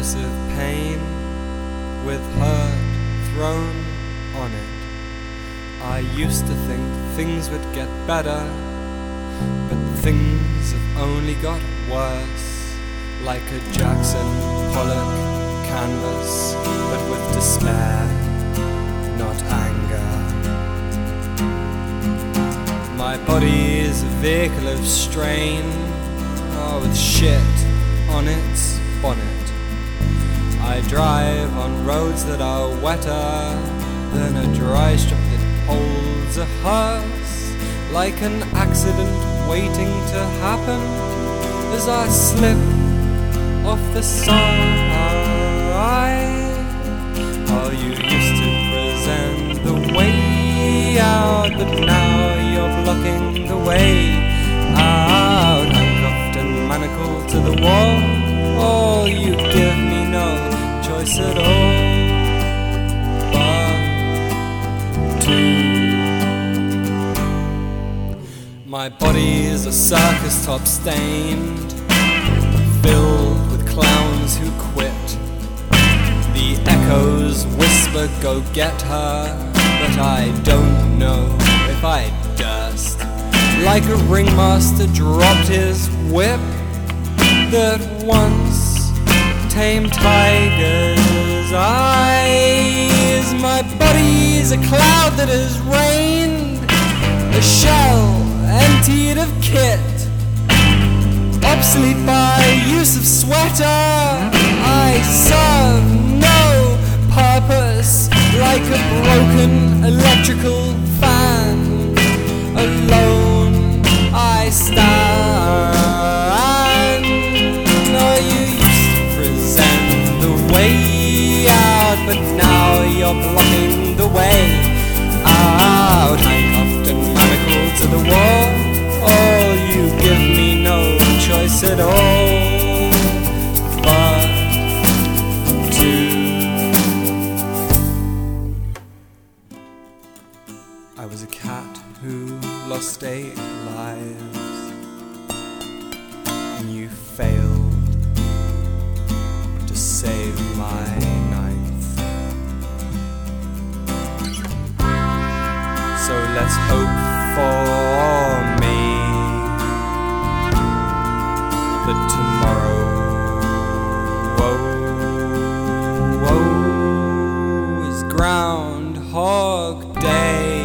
canvas of pain with hurt thrown on it. I used to think things would get better, but things have only got worse, like a Jackson Pollock canvas, but with despair, not anger. My body is a vehicle of strain, with shit on its bonnet. I drive on roads that are wetter than a dry strip that holds a hearse, like an accident waiting to happen as I slip off the side. Oh, you used to present the way out, but now you're blocking the way out. Handcuffed and manacled to the wall. Oh, you give me no choice at all but to. My body is a circus top stained, filled with clowns who quit. The echoes whisper, go get her, but I don't know if I durst. Like a ringmaster dropped his whip that once tamed tigers' eyes. My body's a cloud that has rained, a shell emptied of kit, obsolete by use of sweater. I serve no purpose, like a broken electrical fan. Alone I stand. Oh, you used to present the way out, but now you're blocking the way out. Handcuffed and manacled to the wall. Oh, you give me no choice at all but to. I was a cat who lost 8 lives, and you failed to save my 9th. So let's hope for me that tomorrow, is Groundhog Day.